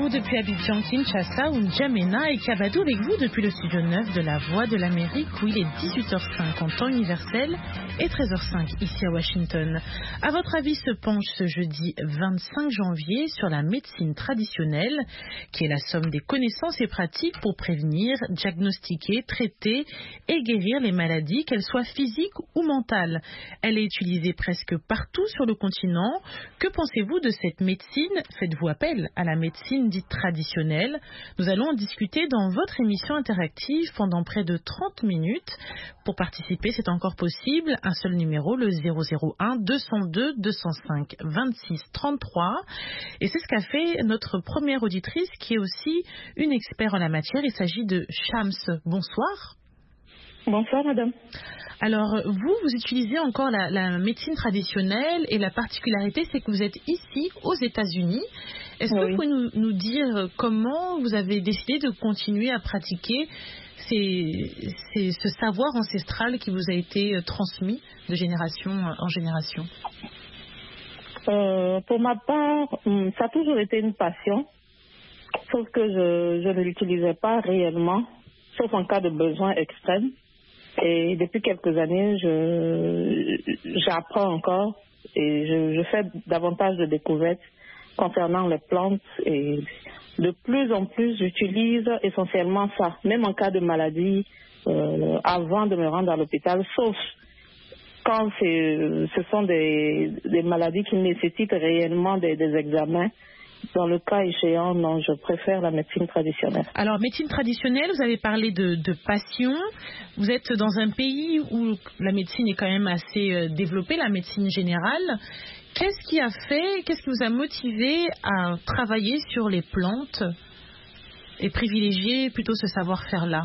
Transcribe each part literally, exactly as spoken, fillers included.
vous depuis Abidjan, Kinshasa ou N'Djamena et Kabadou avec vous depuis le studio neuf de la Voix de l'Amérique où il est dix-huit heures cinq en temps universel et treize heures cinq ici à Washington. À votre avis se penche ce jeudi vingt-cinq janvier sur la médecine traditionnelle qui est la somme des connaissances et pratiques pour prévenir, diagnostiquer, traiter et guérir les maladies, qu'elles soient physiques ou mentales. Elle est utilisée presque partout sur le continent. Que pensez-vous de cette médecine? Faites-vous appel à la médecine dite traditionnelle? Nous allons en discuter dans votre émission interactive pendant près de trente minutes. Pour participer, c'est encore possible. Un seul numéro, le zéro zéro un deux zéro deux deux zéro cinq vingt-six trente-trois. Et c'est ce qu'a fait notre première auditrice qui est aussi une experte en la matière. Il s'agit de Shams. Bonsoir. Bonsoir, madame. Alors, vous, vous utilisez encore la, la médecine traditionnelle et la particularité, c'est que vous êtes ici, aux États-Unis. Est-ce oui. que vous pouvez nous, nous dire comment vous avez décidé de continuer à pratiquer ces, ces, ce savoir ancestral qui vous a été transmis de génération en génération? euh, Pour ma part, ça a toujours été une passion, sauf que je, je ne l'utilisais pas réellement, sauf en cas de besoin extrême. Et depuis quelques années, je, j'apprends encore et je, je fais davantage de découvertes concernant les plantes et de plus en plus, j'utilise essentiellement ça, même en cas de maladie, euh, avant de me rendre à l'hôpital, sauf quand c'est, ce sont des, des maladies qui nécessitent réellement des, des examens. Dans le cas échéant, non, je préfère la médecine traditionnelle. Alors, médecine traditionnelle, vous avez parlé de, de passion. Vous êtes dans un pays où la médecine est quand même assez développée, la médecine générale. Qu'est-ce qui a fait, qu'est-ce qui vous a motivé à travailler sur les plantes et privilégier plutôt ce savoir-faire-là?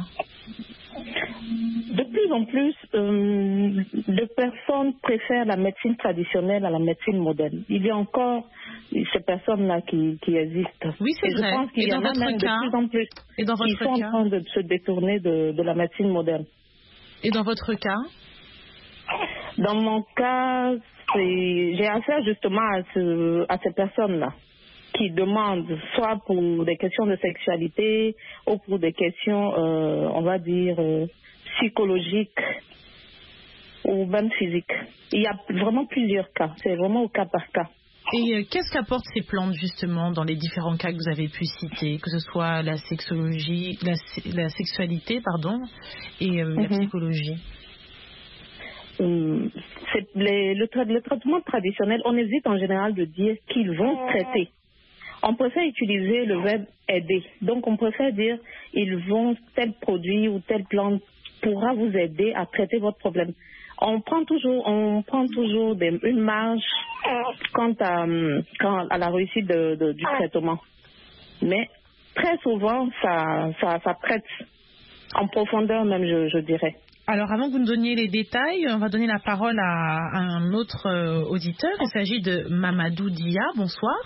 De plus en plus, euh, de personnes préfèrent la médecine traditionnelle à la médecine moderne. Il y a encore ces personnes-là qui, qui existent. Oui, c'est et vrai. Je pense qu'il et y dans en a votre même cas, de plus en plus et dans votre qui sont cas, en train de se détourner de, de la médecine moderne. Et dans votre cas? Dans mon cas, c'est, j'ai affaire justement à, ce, à ces personnes-là qui demandent, soit pour des questions de sexualité ou pour des questions, euh, on va dire, euh, psychologiques ou même physiques. Il y a vraiment plusieurs cas, c'est vraiment au cas par cas. Et euh, qu'est-ce qu'apportent ces plantes justement dans les différents cas que vous avez pu citer, que ce soit la sexologie, la, la sexualité, pardon, et euh, mm-hmm. la psychologie? Hum, c'est les, le, tra- le traitement traditionnel, on hésite en général de dire qu'ils vont traiter. On préfère utiliser le verbe aider. Donc, on préfère dire ils vont, tel produit ou telle plante pourra vous aider à traiter votre problème. On prend toujours, on prend toujours des, une marge quant à, quant à la réussite de, de, du traitement. Mais très souvent, ça, ça, ça traite en profondeur même, je, je dirais. Alors, avant que vous nous donniez les détails, on va donner la parole à, à un autre euh, auditeur. Il s'agit de Mamadou Dia. Bonsoir.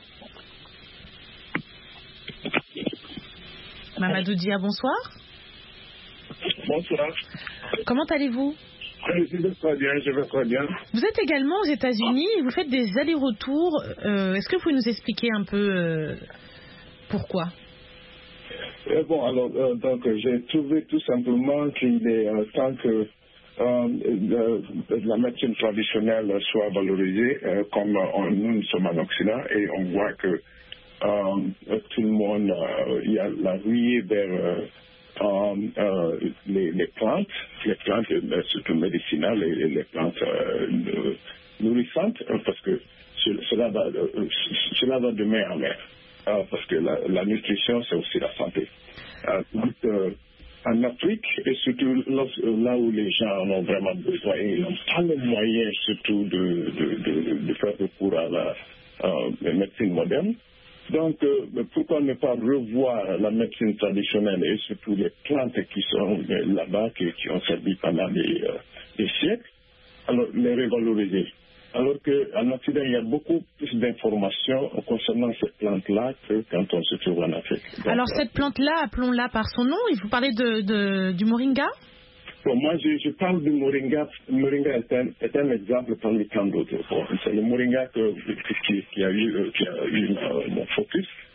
Mamadou Dia, bonsoir. Bonsoir. Comment allez-vous? Je vais très bien, je vais très bien. Vous êtes également aux États-Unis et vous faites des allers-retours. Euh, est-ce que vous pouvez nous expliquer un peu euh, pourquoi? Euh, bon, alors, euh, donc, j'ai trouvé tout simplement qu'il est euh, temps que euh, de, de la médecine traditionnelle soit valorisée, euh, comme on, nous, nous sommes en Occident, et on voit que euh, tout le monde, euh, il y a la ruée vers euh, euh, les, les plantes, les plantes euh, surtout médicinales et les plantes euh, nourrissantes, parce que cela va, euh, cela va de main en main. Euh, parce que la, la nutrition, c'est aussi la santé. Euh, donc, euh, en Afrique, et surtout là où les gens en ont vraiment besoin, ils n'ont pas les moyens surtout de, de, de, de faire recours à la, euh, la médecine moderne. Donc, euh, pourquoi ne pas revoir la médecine traditionnelle et surtout les plantes qui sont là-bas, qui, qui ont servi pendant des, euh, des siècles, alors les revaloriser. Alors qu'en Occident, il y a beaucoup plus d'informations concernant cette plante-là que quand on se trouve en Afrique. Donc, alors cette plante-là, appelons-la par son nom, il vous parlez de, de, du moringa? Bon, moi, je, je parle du moringa. Le moringa est un, est un exemple parmi tant d'autres. Bon, c'est le moringa que, qui, qui a eu, qui a eu euh, mon focus. J'ai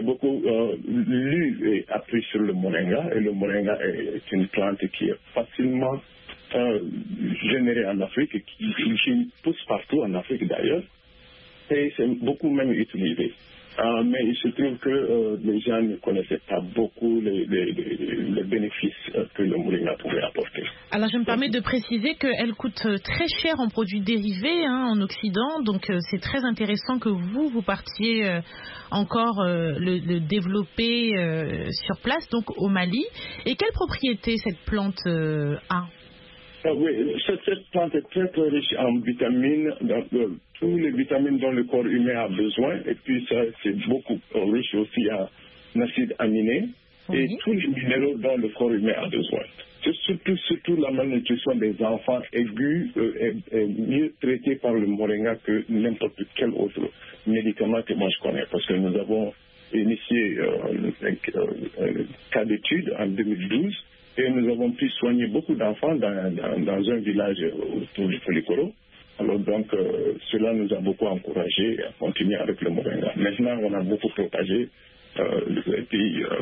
beaucoup euh, lu et appris sur le moringa. Et le moringa est une plante qui est facilement euh, générée en Afrique, qui, qui pousse partout en Afrique d'ailleurs. Et c'est beaucoup même utilisé. Euh, mais il se trouve que euh, les gens ne connaissaient pas beaucoup les, les, les, les bénéfices euh, que le moringa pouvait apporter. Alors je me permets de préciser qu'elle coûte très cher en produits dérivés hein, en Occident, donc euh, c'est très intéressant que vous, vous partiez euh, encore euh, le, le développer euh, sur place, donc au Mali. Et quelle propriété cette plante euh, a ? Ah oui, cette, cette plante est très très riche en vitamines, dans, euh, tous les vitamines dont le corps humain a besoin, et puis ça c'est beaucoup euh, riche aussi en acides aminés oui. et tous les minéraux dont le corps humain a besoin. C'est surtout, surtout la malnutrition des enfants aigus euh, est, est mieux traitée par le moringa que n'importe quel autre médicament que moi je connais, parce que nous avons initié euh, un, un cas d'étude en deux mille douze. Et nous avons pu soigner beaucoup d'enfants dans, dans, dans un village autour du Polikoro. Alors donc, euh, cela nous a beaucoup encouragés à continuer avec le moringa. Maintenant, on a beaucoup propagé euh, et puis euh,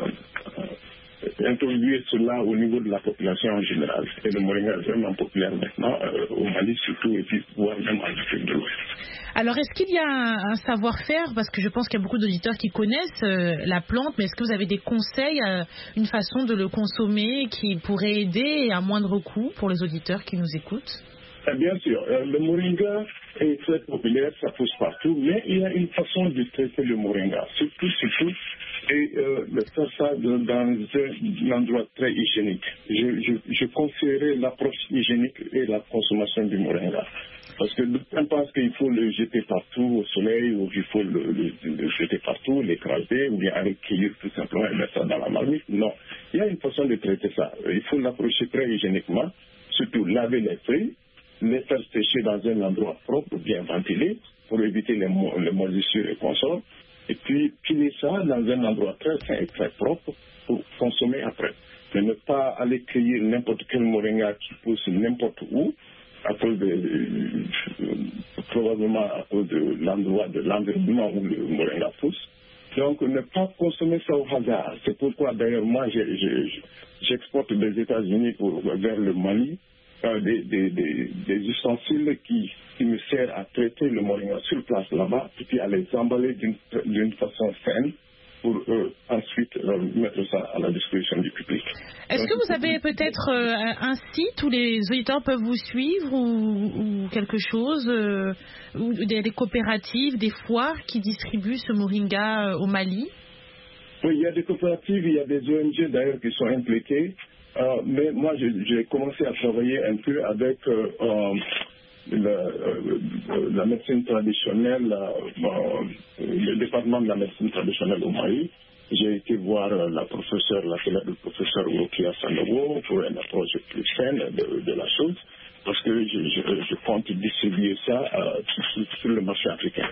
euh, introduit cela au niveau de la population en général. Et le moringa est vraiment populaire maintenant, euh, au Mali surtout, et puis voire même en Afrique de l'Ouest. Alors, est-ce qu'il y a un, un savoir-faire, parce que je pense qu'il y a beaucoup d'auditeurs qui connaissent euh, la plante, mais est-ce que vous avez des conseils, euh, une façon de le consommer qui pourrait aider à moindre coût pour les auditeurs qui nous écoutent ? Bien sûr, euh, le moringa est très populaire, ça pousse partout, mais il y a une façon de traiter le moringa, surtout, surtout, et euh, de faire ça de, dans un endroit très hygiénique. Je, je, je conseillerais l'approche hygiénique et la consommation du moringa. Parce que on pense qu'il faut le jeter partout au soleil, ou qu'il faut le, le, le jeter partout, l'écraser, ou bien aller cueillir tout simplement et mettre ça dans la marmite. Non, il y a une façon de traiter ça. Il faut l'approcher très hygiéniquement, surtout laver les feuilles, les faire sécher dans un endroit propre, bien ventilé, pour éviter les, mo- les moisissures et consorts, et puis piler ça dans un endroit très sain et très propre pour consommer après. Mais ne pas aller cueillir n'importe quel moringa qui pousse n'importe où, à cause de, euh, probablement à cause de l'endroit, de l'environnement où le moringa pousse. Donc, ne pas consommer ça au hasard. C'est pourquoi, d'ailleurs, moi, j'ai, j'ai, j'exporte des États-Unis pour, vers le Mali euh, des, des, des, des ustensiles qui, qui me servent à traiter le moringa sur place là-bas, et puis à les emballer d'une, d'une façon saine, pour euh, ensuite euh, mettre ça à la disposition du public. Est-ce que vous avez peut-être euh, un site où les auditeurs peuvent vous suivre ou, ou quelque chose, euh, ou des, des coopératives, des foires qui distribuent ce moringa euh, au Mali ? Oui, il y a des coopératives, il y a des O N G d'ailleurs qui sont impliquées, euh, mais moi j'ai, j'ai commencé à travailler un peu avec euh, euh, La, euh, la médecine traditionnelle, euh, le département de la médecine traditionnelle au Mali. J'ai été voir euh, la professeure, la célèbre professeure Rokia Sanogo pour une approche plus saine de, de la chose, parce que je, je, je compte distribuer ça euh, sur, sur le marché africain.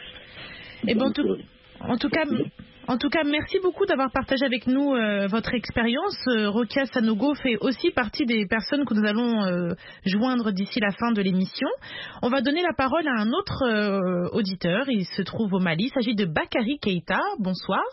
Et bon, tout, en tout cas... En tout cas, merci beaucoup d'avoir partagé avec nous euh, votre expérience. Euh, Rokia Sanogo fait aussi partie des personnes que nous allons euh, joindre d'ici la fin de l'émission. On va donner la parole à un autre euh, auditeur. Il se trouve au Mali. Il s'agit de Bakary Keita. Bonsoir.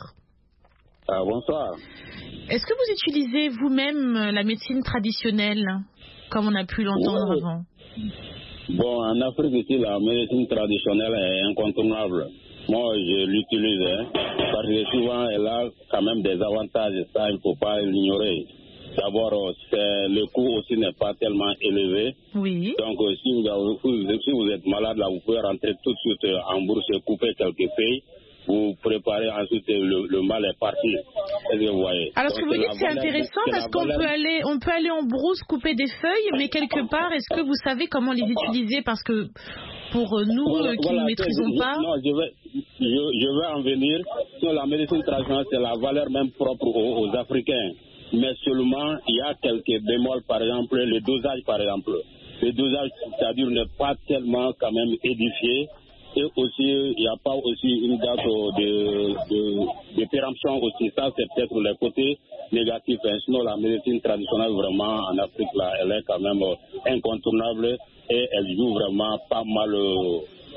Ah, bonsoir. Est-ce que vous utilisez vous-même la médecine traditionnelle, comme on a pu l'entendre oui. avant ? Bon, en Afrique ici, la médecine traditionnelle est incontournable. Moi, je l'utilise, hein, parce que souvent, elle a quand même des avantages, ça, il ne faut pas l'ignorer. D'abord, c'est, le coût aussi n'est pas tellement élevé. Oui. Donc, si vous, avez, si vous êtes malade, là, vous pouvez rentrer tout de suite en bourse, couper quelques feuilles, vous préparez ensuite, le, le mal est parti. Est-ce que vous voyez? Alors, ce que vous dites, c'est valeur, intéressant c'est parce qu'on valeur... peut aller, on peut aller en brousse couper des feuilles, mais quelque part, est-ce que vous savez comment les utiliser? Parce que pour nous voilà, euh, qui voilà, ne maîtrisons je, pas... Non, je vais, je, je vais en venir. Sur la médecine traditionnelle, c'est la valeur même propre aux, aux Africains. Mais seulement, il y a quelques bémols, par exemple, le dosage, par exemple. Le dosage, c'est-à-dire, n'est pas tellement quand même édifié. Et aussi, il n'y a pas aussi une date de, de, de péremption aussi. Ça, c'est peut-être le côté négatif. Sinon, la médecine traditionnelle, vraiment, en Afrique, là, elle est quand même incontournable et elle joue vraiment pas mal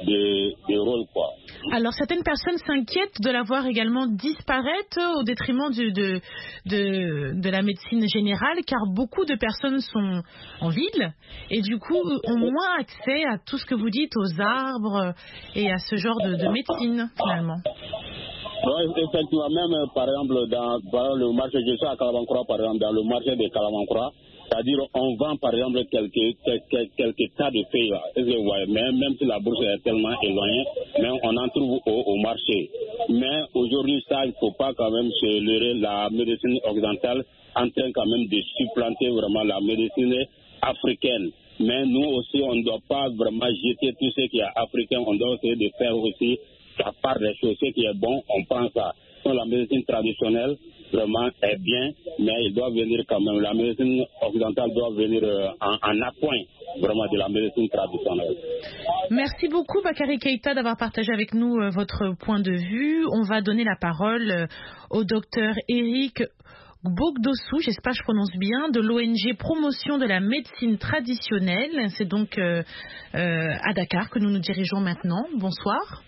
de, de rôle, quoi. Alors, certaines personnes s'inquiètent de la voir également disparaître au détriment du, de, de, de la médecine générale, car beaucoup de personnes sont en ville et du coup ont moins accès à tout ce que vous dites, aux arbres et à ce genre de, de médecine, finalement. Oui, effectivement, même par exemple dans, dans le marché, je suis à Kalabankura, par exemple, dans le marché de Kalabankura, c'est-à-dire on vend par exemple quelques, quelques, quelques tas de feuilles, là, même, même si la bourse est tellement éloignée, mais on en trouve au, au marché. Mais aujourd'hui, ça, il ne faut pas quand même se leurrer, la médecine occidentale en train quand même de supplanter vraiment la médecine africaine. Mais nous aussi, on ne doit pas vraiment jeter tout ce qui est africain, on doit essayer de faire aussi la part des choses. Ce qui est bon, on prend ça. Donc, la médecine traditionnelle, vraiment, est bien, mais il doit venir quand même. La médecine occidentale doit venir euh, en, en appoint, vraiment, de la médecine traditionnelle. Merci beaucoup, Bakary Keïta, d'avoir partagé avec nous euh, votre point de vue. On va donner la parole euh, au docteur Eric Gbogdossou, j'espère que je prononce bien, de l'O N G Promotion de la médecine traditionnelle. C'est donc euh, euh, à Dakar que nous nous dirigeons maintenant. Bonsoir.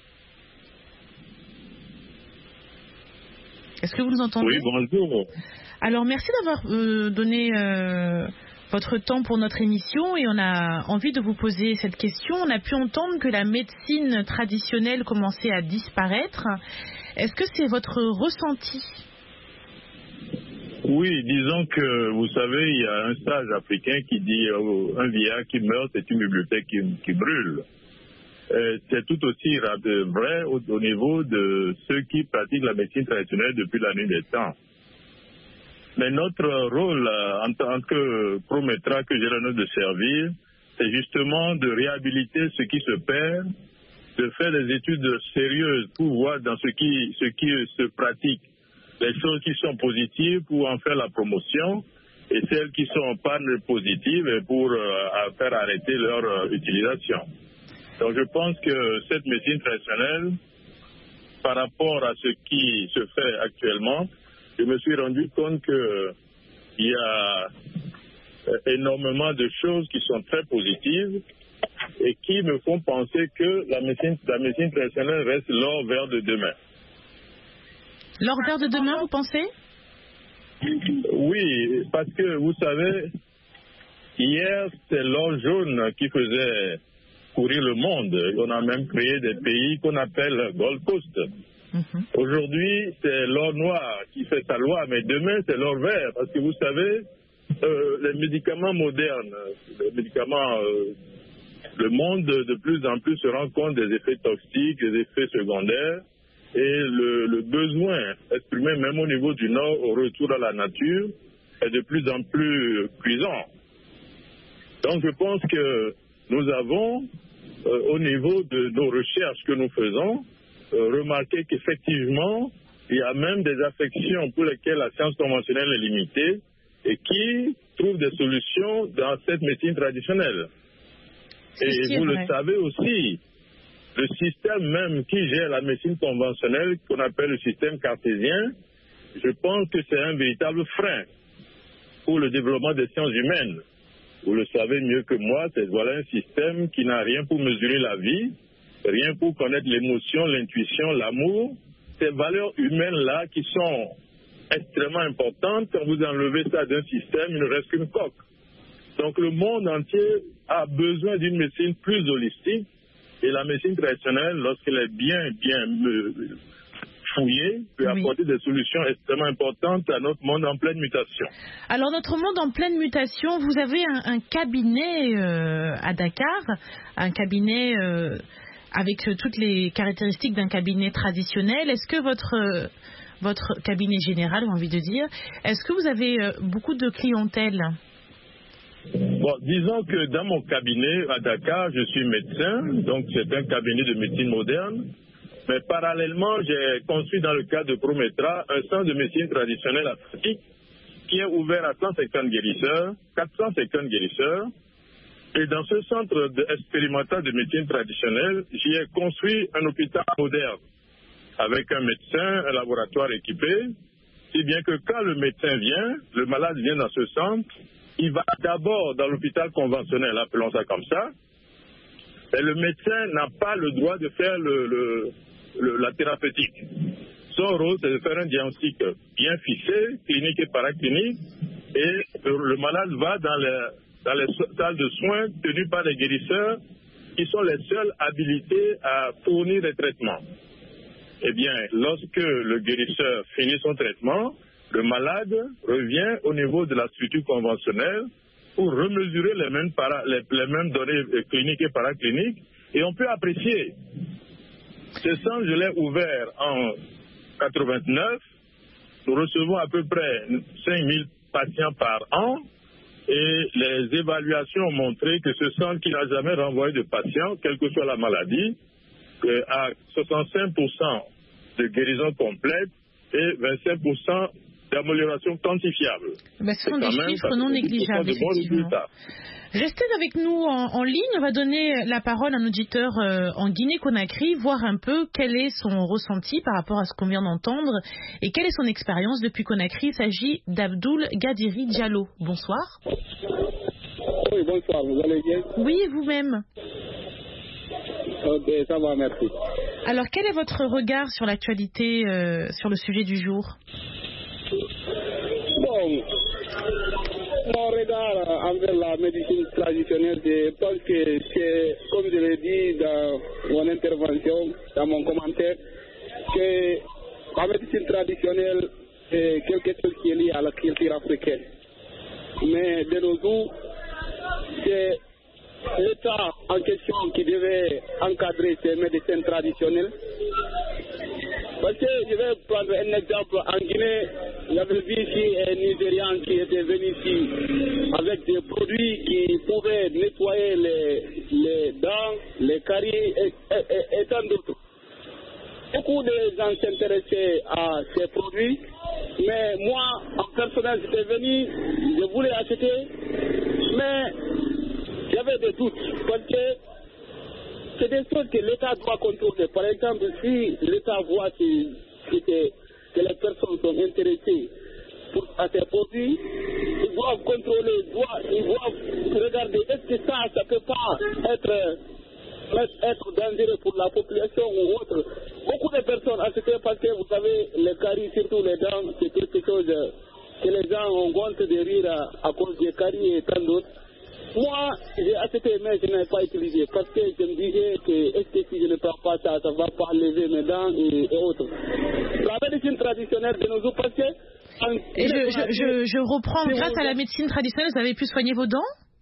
Est-ce que vous nous entendez? Oui, bonjour. Alors, merci d'avoir euh, donné euh, votre temps pour notre émission et on a envie de vous poser cette question. On a pu entendre que la médecine traditionnelle commençait à disparaître. Est-ce que c'est votre ressenti? Oui, disons que, vous savez, il y a un sage africain qui dit euh, un vieillard qui meurt, c'est une bibliothèque qui, qui brûle. Euh, c'est tout aussi vrai au, au niveau de ceux qui pratiquent la médecine traditionnelle depuis la nuit des temps. Mais notre rôle euh, en tant que prométra que j'ai l'honneur de servir, c'est justement de réhabiliter ce qui se perd, de faire des études sérieuses pour voir dans ce qui, ce qui se pratique les choses qui sont positives pour en faire la promotion et celles qui sont pas positives pour euh, faire arrêter leur euh, utilisation. Donc je pense que cette médecine traditionnelle, par rapport à ce qui se fait actuellement, je me suis rendu compte qu'il y a énormément de choses qui sont très positives et qui me font penser que la médecine, la médecine traditionnelle reste l'or vert de demain. L'or vert de demain, vous pensez? Oui, parce que vous savez, hier c'est l'or jaune qui faisait courir le monde. On a même créé des pays qu'on appelle Gold Coast. Mm-hmm. Aujourd'hui, c'est l'or noir qui fait sa loi, mais demain, c'est l'or vert. Parce que vous savez, euh, les médicaments modernes, les médicaments, euh, le monde de plus en plus se rend compte des effets toxiques, des effets secondaires, et le, le besoin exprimé même au niveau du Nord au retour à la nature est de plus en plus cuisant. Donc je pense que nous avons, euh, au niveau de nos recherches que nous faisons, euh, remarqué qu'effectivement, il y a même des affections pour lesquelles la science conventionnelle est limitée et qui trouvent des solutions dans cette médecine traditionnelle. Et vous le savez aussi, le système même qui gère la médecine conventionnelle, qu'on appelle le système cartésien, je pense que c'est un véritable frein pour le développement des sciences humaines. Vous le savez mieux que moi, c'est voilà un système qui n'a rien pour mesurer la vie, rien pour connaître l'émotion, l'intuition, l'amour. Ces valeurs humaines-là qui sont extrêmement importantes, quand vous enlevez ça d'un système, il ne reste qu'une coque. Donc le monde entier a besoin d'une médecine plus holistique et la médecine traditionnelle, lorsqu'elle est bien, bien fouillée, peut oui. apporter des solutions extrêmement importantes à notre monde en pleine mutation. Alors notre monde en pleine mutation, vous avez un, un cabinet euh, à Dakar, un cabinet euh, avec euh, toutes les caractéristiques d'un cabinet traditionnel. Est-ce que votre... Euh, votre cabinet général, j'ai envie de dire, est-ce que vous avez euh, beaucoup de clientèle? Bon, disons que dans mon cabinet à Dakar, je suis médecin, donc c'est un cabinet de médecine moderne. Mais parallèlement, j'ai construit dans le cadre de Prométra un centre de médecine traditionnelle africaine qui est ouvert à cent cinquante guérisseurs, quatre cent cinquante guérisseurs. Et dans ce centre expérimental de médecine traditionnelle, j'y ai construit un hôpital moderne avec un médecin, un laboratoire équipé, si bien que quand le médecin vient, le malade vient dans ce centre, il va d'abord dans l'hôpital conventionnel, appelons ça comme ça, Et le médecin n'a pas le droit de faire le, le, le, la thérapeutique. Son rôle, c'est de faire un diagnostic bien fixé, clinique et paraclinique, et le malade va dans les, dans les salles de soins tenues par les guérisseurs qui sont les seuls habilités à fournir des traitements. Eh bien, lorsque le guérisseur finit son traitement, le malade revient au niveau de la structure conventionnelle pour remesurer les mêmes, para, les, les mêmes données cliniques et paracliniques, et on peut apprécier. Ce centre, je l'ai ouvert en quatre-vingt-neuf, nous recevons à peu près cinq mille patients par an, et les évaluations ont montré que ce centre qui n'a jamais renvoyé de patients, quelle que soit la maladie, a soixante-cinq pour cent de guérison complète et vingt-cinq pour cent d'amélioration quantifiable. Ben, ce sont des chiffres non négligeables, effectivement. Restez avec nous en, en ligne. On va donner la parole à un auditeur euh, en Guinée-Conakry, voir un peu quel est son ressenti par rapport à ce qu'on vient d'entendre et quelle est son expérience depuis Conakry. Il s'agit d'Abdoul Gadiri Diallo. Bonsoir. Oui, bonsoir. Vous allez bien? Oui, et vous-même? Ok, ça va, merci. Alors, quel est votre regard sur l'actualité, euh, sur le sujet du jour? Bon, mon regard envers la médecine traditionnelle, je pense que c'est, comme je l'ai dit dans mon intervention, dans mon commentaire, que la médecine traditionnelle est quelque chose qui est lié à la culture africaine. Mais de nos jours, c'est l'État en question qui devait encadrer ces médecins traditionnels. Parce que je vais prendre un exemple. En Guinée, j'avais vu ici un Nigérian qui était venu ici avec des produits qui pouvaient nettoyer les, les dents, les caries et, et, et tant d'autres. Beaucoup de gens s'intéressaient à ces produits, mais moi, en personnel, j'étais venu, je voulais acheter, mais j'avais des doutes parce que c'est des choses que l'État doit contrôler. Par exemple, si l'État voit que, que, que les personnes sont intéressées pour, à ces produits, ils doivent contrôler, ils doivent, ils doivent regarder est-ce que ça, ça ne peut pas être, être dangereux pour la population ou autre. Beaucoup de personnes achètent parce que vous savez, les caries, surtout les dents, c'est quelque chose que les gens ont honte de rire à, à cause des caries et tant d'autres. Moi, j'ai acheté, mais je n'ai pas utilisé parce que je me disais que est-ce que si je ne prends pas ça, ça ne va pas lever mes dents et, et autres. La médecine traditionnelle de nos jours, parce que... Et je, je, je, je reprends, grâce à la médecine traditionnelle, vous avez pu soigner vos dents?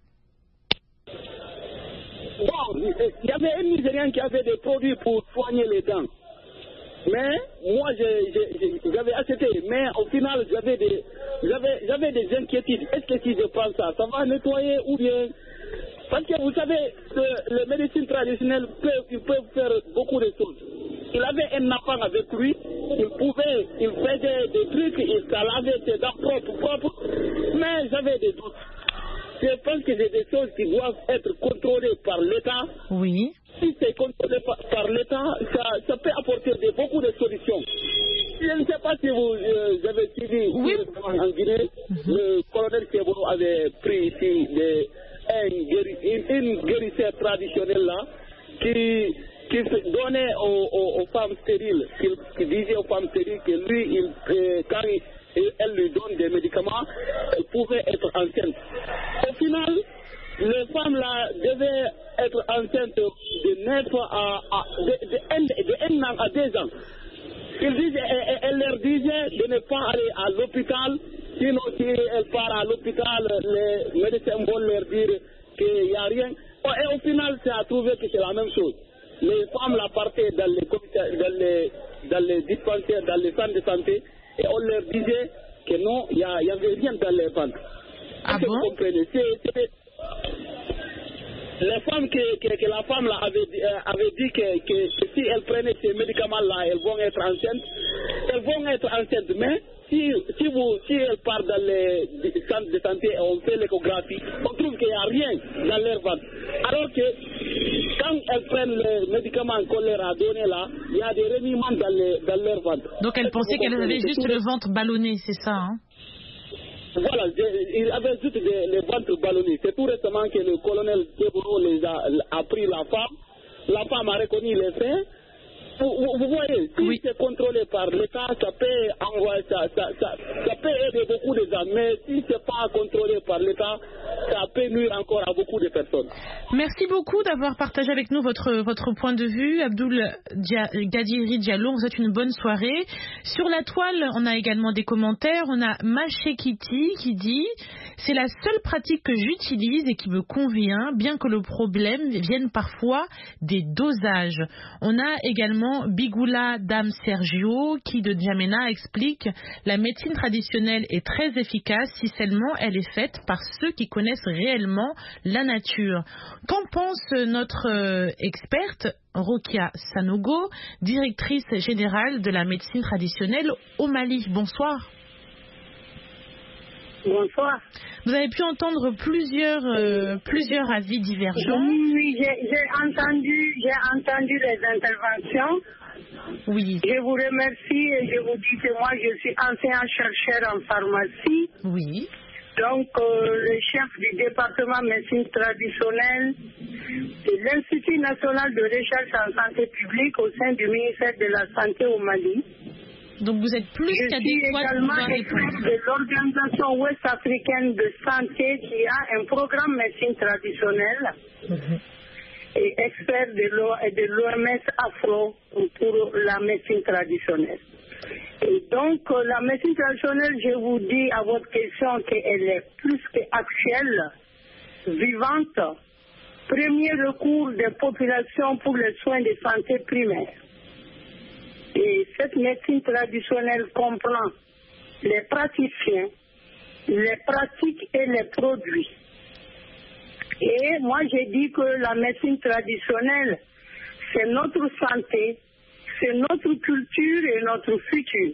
Bon, il y avait un Nigérien qui avait des produits pour soigner les dents. Mais moi, j'avais acheté, mais au final, j'avais des, j'avais, j'avais des inquiétudes. Est-ce que si je prends ça, ça va nettoyer ou bien... Parce que vous savez, que les médecines traditionnelles peuvent, ils peuvent faire beaucoup de choses. Il avait un enfant avec lui, il pouvait, il faisait des trucs, il lavait ses dents propres, propres, mais j'avais des doutes. Je pense que c'est des choses qui doivent être contrôlées par l'État. Oui. Si c'est contrôlé par, par l'État, ça, ça peut apporter de, beaucoup de solutions. Je ne sais pas si vous euh, avez suivi oui. en Guinée, mm-hmm. le colonel Kéboro avait pris ici des, un, une, une guérisseur traditionnelle là, qui, qui donnait aux, aux, aux femmes stériles, qui, qui disait aux femmes stériles que lui, il, euh, quand il, elle lui donne des médicaments, elle pouvait être enceinte. Au final, les femmes là devaient être enceintes de neuf à, à de, de, de, de un an à deux ans. Ils disaient, elle, elle leur disait de ne pas aller à l'hôpital, sinon si elle part à l'hôpital, les médecins vont leur dire qu'il n'y a rien. Et au final, ça a trouvé que c'est la même chose. Les femmes là partaient dans les, dans les, dans les dispensaires, dans les centres de santé, et on leur disait que non, il n'y avait rien dans les ventres. Ah bon? Vous comprenez? C'est, c'est, les femmes que, que, que la femme là avait, euh, avait dit que, que, que si elles prenaient ces médicaments-là, elles vont être enceintes. Elles vont être enceintes, mais si, si, vous, si elles partent dans les centres de santé et on fait l'échographie, on trouve qu'il n'y a rien dans leur ventre. Alors que quand elles prennent les médicaments qu'on leur a donnés là, il y a des remuements dans, les, dans leur ventre. Donc elles pensaient qu'elles avaient juste le ventre ballonné, c'est ça, hein? Voilà, il avait juste des, les ventres ballonnés. C'est tout récemment que le colonel Teboro les a, a pris la femme. La femme a reconnu les faits. Vous, vous, vous voyez, si oui. c'est contrôlé par l'État, ça peut envoyer, ça, ça, ça, ça peut aider beaucoup de gens. Mais si c'est pas contrôlé par l'État, ça peut nuire encore à beaucoup de personnes. Merci beaucoup d'avoir partagé avec nous votre, votre point de vue. Abdoul Dia, Gadiri Diallo, vous souhaite une bonne soirée. Sur la toile, on a également des commentaires. On a Machekiti qui dit « C'est la seule pratique que j'utilise et qui me convient, bien que le problème vienne parfois des dosages. » On a également Bigoula Dame Sergio qui de N'Djamena explique « La médecine traditionnelle est très efficace si seulement elle est faite par ceux qui connaissent réellement la nature. » Qu'en pense notre euh, experte Rokia Sanogo, directrice générale de la médecine traditionnelle au Mali? Bonsoir. Bonsoir. Vous avez pu entendre plusieurs, euh, plusieurs avis divergents. Oui, oui j'ai, j'ai entendu, j'ai entendu les interventions. Oui. Je vous remercie et je vous dis que moi je suis enseignant chercheur en pharmacie. Oui. Donc euh, le chef du département médecine traditionnelle de l'Institut national de recherche en santé publique au sein du ministère de la Santé au Mali. Donc vous êtes plus qu'adéquat pour pouvoir répondre. Je suis également de l'Organisation ouest-africaine de santé qui a un programme médecine traditionnelle mm-hmm. et expert de l'O M S Afro pour la médecine traditionnelle. Et donc la médecine traditionnelle, je vous dis à votre question qu'elle est plus qu'actuelle, vivante, premier recours des populations pour les soins de santé primaires. Et cette médecine traditionnelle comprend les praticiens, les pratiques et les produits. Et moi, j'ai dit que la médecine traditionnelle, c'est notre santé, c'est notre culture et notre futur.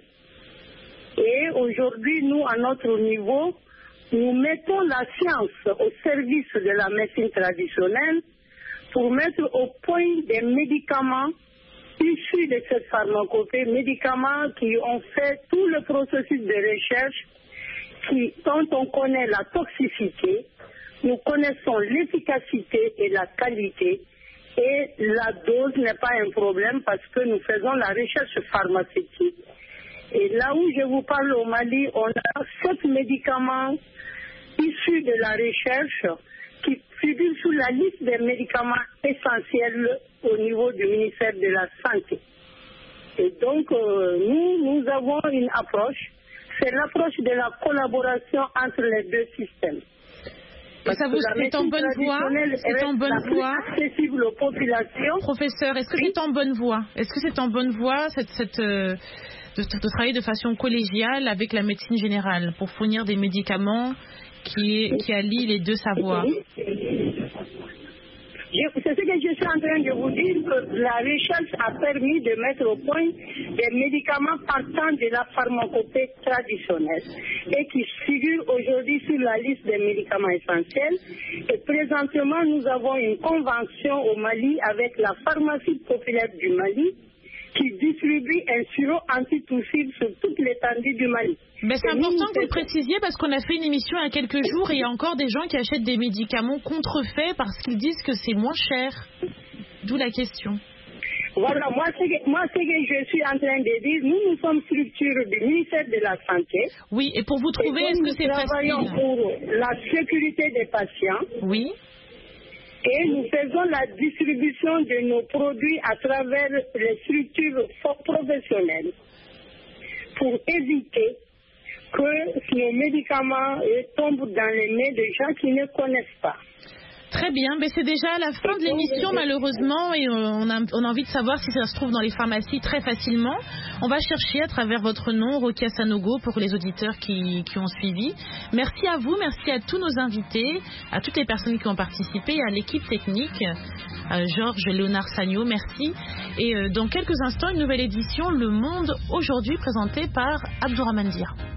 Et aujourd'hui, nous, à notre niveau, nous mettons la science au service de la médecine traditionnelle pour mettre au point des médicaments issus de cette pharmacopée, médicaments qui ont fait tout le processus de recherche, qui, dont on connaît la toxicité, nous connaissons l'efficacité et la qualité, et la dose n'est pas un problème parce que nous faisons la recherche pharmaceutique. Et là où je vous parle au Mali, on a sept médicaments issus de la recherche qui figurent sur la liste des médicaments essentiels au niveau du ministère de la Santé. Et donc, euh, nous, nous avons une approche, c'est l'approche de la collaboration entre les deux systèmes. Et ça vous c'est en bonne voie C'est en bonne voie accessible aux populations. Professeur, est-ce que c'est en bonne voie Est-ce que c'est en bonne voie cette, cette, euh, de, de travailler de façon collégiale avec la médecine générale pour fournir des médicaments qui, qui allient les deux savoirs? C'est ce que je suis en train de vous dire, que la recherche a permis de mettre au point des médicaments partant de la pharmacopée traditionnelle et qui figurent aujourd'hui sur la liste des médicaments essentiels. Et présentement, nous avons une convention au Mali avec la pharmacie populaire du Mali qui distribue un sirop antitussile sur toute l'étendue du Mali. Mais c'est et important nous, que vous le précisiez parce qu'on a fait une émission il y a quelques jours et il y a encore des gens qui achètent des médicaments contrefaits parce qu'ils disent que c'est moins cher. D'où la question. Voilà, moi ce que, moi, ce que je suis en train de dire, nous, nous sommes structure du ministère de la Santé. Oui, et pour vous trouver, est-ce que c'est facile? Nous travaillons pour la sécurité des patients. Oui. Et nous faisons la distribution de nos produits à travers les structures professionnelles pour éviter que nos médicaments tombent dans les mains de gens qui ne connaissent pas. Très bien, mais c'est déjà la fin de l'émission malheureusement et on a, on a envie de savoir si ça se trouve dans les pharmacies très facilement. On va chercher à travers votre nom, Rokia Sanogo, pour les auditeurs qui, qui ont suivi. Merci à vous, merci à tous nos invités, à toutes les personnes qui ont participé, à l'équipe technique, à Georges Léonard Sagno, merci. Et dans quelques instants, une nouvelle édition, Le Monde aujourd'hui, présentée par Abdourahmane Dia.